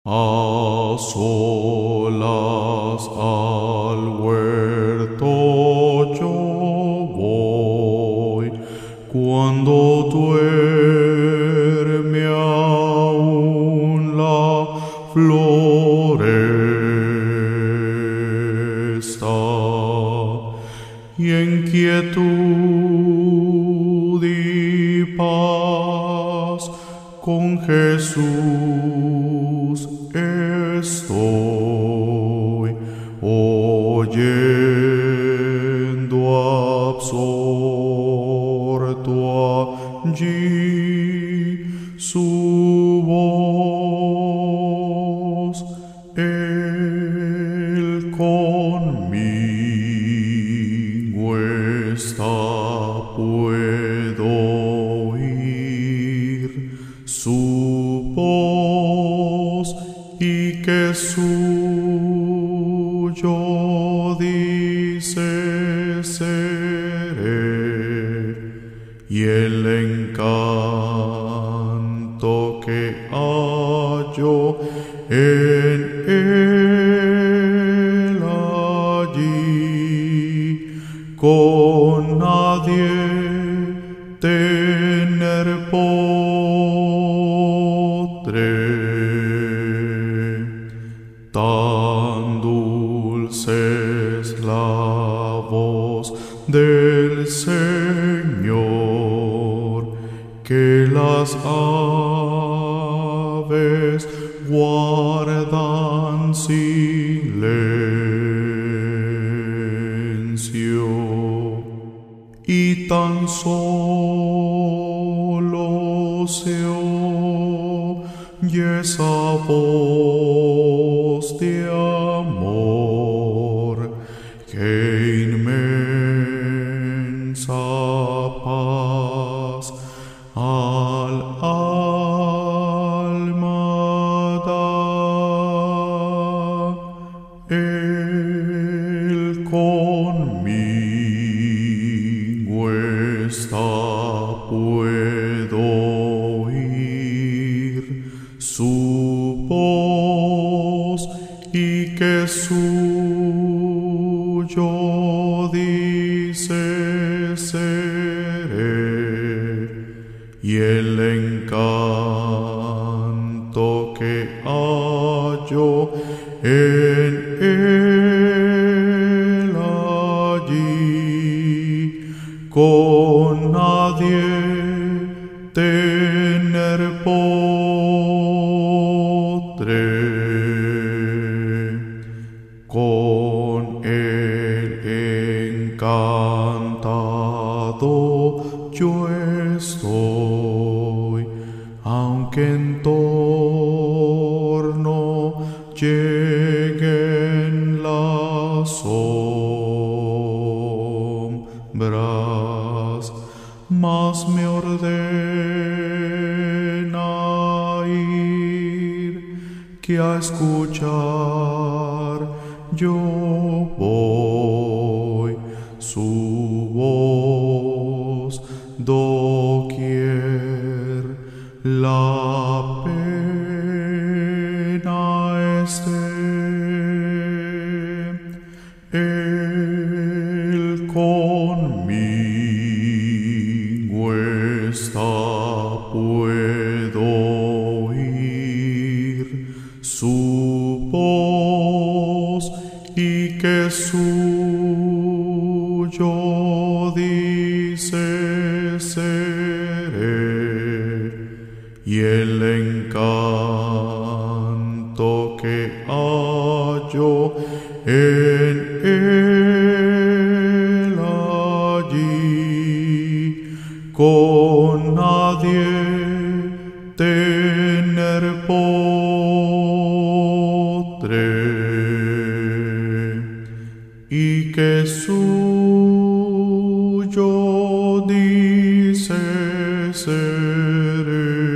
A solas al huerto yo voy, cuando duerme aún la floresta, y en quietud y paz con Jesús estoy, oyendo absorto allí su voz. Él conmigo está, puedo oír su voz, y que suyo dice seré, y el encanto que hallo en él allí, con nadie tener podré. Tan dulce es la voz del Señor, que las aves guardan silencio, y tan solo se oye esa voz de amor, que inmensa paz al alma da. Él conmigo está, puedo oír su voz, y que suyo dice seré, y el encanto que hallo en él allí, con nadie tener podré. Con él encantado yo estoy, aunque en torno lleguen las sombras, mas me ordena ir, que a escuchar yo voy su voz doquier la pena esté. Él conmigo está, puedo oír su voz, y que suyo dice seré, y el encanto que hallo en él allí, con nadie tener podré, y que suyo dice seré.